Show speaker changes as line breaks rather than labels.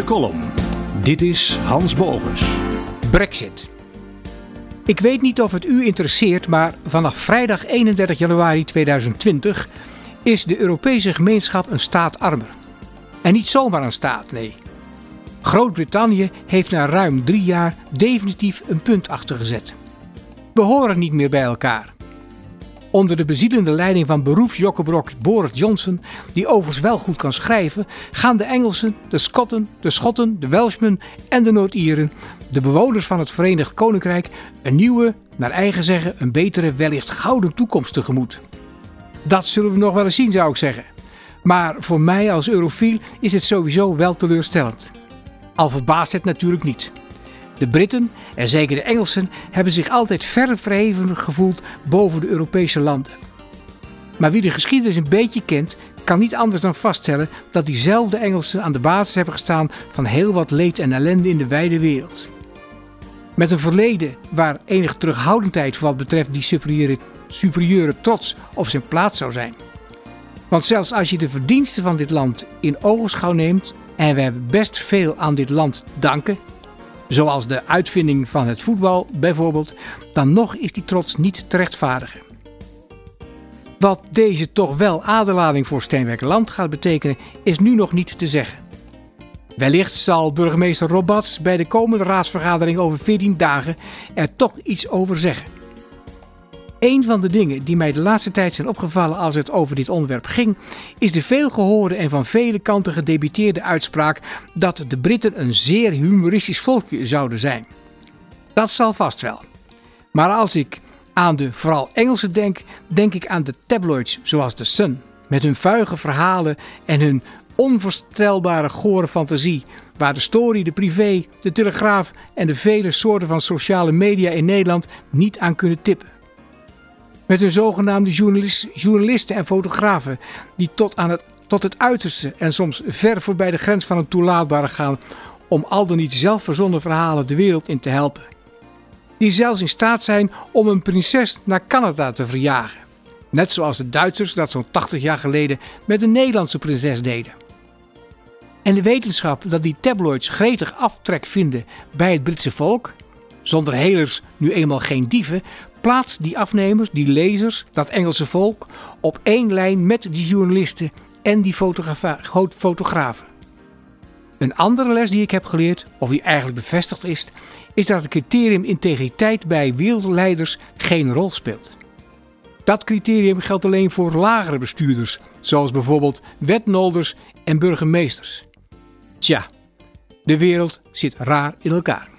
De column. Dit is Hans Bogus.
Brexit. Ik weet niet of het u interesseert, maar vanaf vrijdag 31 januari 2020 is de Europese gemeenschap een staat armer. En niet zomaar een staat, nee. Groot-Brittannië heeft na ruim 3 jaar definitief een punt achtergezet. We horen niet meer bij elkaar. Onder de bezielende leiding van beroepsjokkebrok Boris Johnson, die overigens wel goed kan schrijven, gaan de Engelsen, de Skotten, de Schotten, de Welshmen en de Noord-Ieren, de bewoners van het Verenigd Koninkrijk, een nieuwe, naar eigen zeggen, een betere, wellicht gouden toekomst tegemoet. Dat zullen we nog wel eens zien, zou ik zeggen. Maar voor mij als eurofiel is het sowieso wel teleurstellend. Al verbaast het natuurlijk niet. De Britten, en zeker de Engelsen, hebben zich altijd ver verheven gevoeld boven de Europese landen. Maar wie de geschiedenis een beetje kent, kan niet anders dan vaststellen dat diezelfde Engelsen aan de basis hebben gestaan van heel wat leed en ellende in de wijde wereld. Met een verleden waar enige terughoudendheid voor wat betreft die superieure trots op zijn plaats zou zijn. Want zelfs als je de verdiensten van dit land in ogenschouw neemt, en we hebben best veel aan dit land danken, zoals de uitvinding van het voetbal bijvoorbeeld, dan nog is die trots niet te rechtvaardigen. Wat deze toch wel aderlading voor Steenwijkerland gaat betekenen, is nu nog niet te zeggen. Wellicht zal burgemeester Rob Bats bij de komende raadsvergadering over 14 dagen er toch iets over zeggen. Een van de dingen die mij de laatste tijd zijn opgevallen als het over dit onderwerp ging, is de veelgehoorde en van vele kanten gedebiteerde uitspraak dat de Britten een zeer humoristisch volkje zouden zijn. Dat zal vast wel. Maar als ik aan de vooral Engelsen denk ik aan de tabloids zoals The Sun, met hun vuige verhalen en hun onvoorstelbare gore fantasie, waar de Story, de Privé, de Telegraaf en de vele soorten van sociale media in Nederland niet aan kunnen tippen. Met hun zogenaamde journalisten en fotografen die tot het uiterste en soms ver voorbij de grens van het toelaatbare gaan om al dan niet zelfverzonnen verhalen de wereld in te helpen. Die zelfs in staat zijn om een prinses naar Canada te verjagen. Net zoals de Duitsers dat zo'n 80 jaar geleden met een Nederlandse prinses deden. En de wetenschap dat die tabloids gretig aftrek vinden bij het Britse volk, zonder helers nu eenmaal geen dieven, plaatst die afnemers, die lezers, dat Engelse volk op één lijn met die journalisten en die fotografen. Een andere les die ik heb geleerd, of die eigenlijk bevestigd is dat het criterium integriteit bij wereldleiders geen rol speelt. Dat criterium geldt alleen voor lagere bestuurders, zoals bijvoorbeeld wetholders en burgemeesters. Tja, de wereld zit raar in elkaar.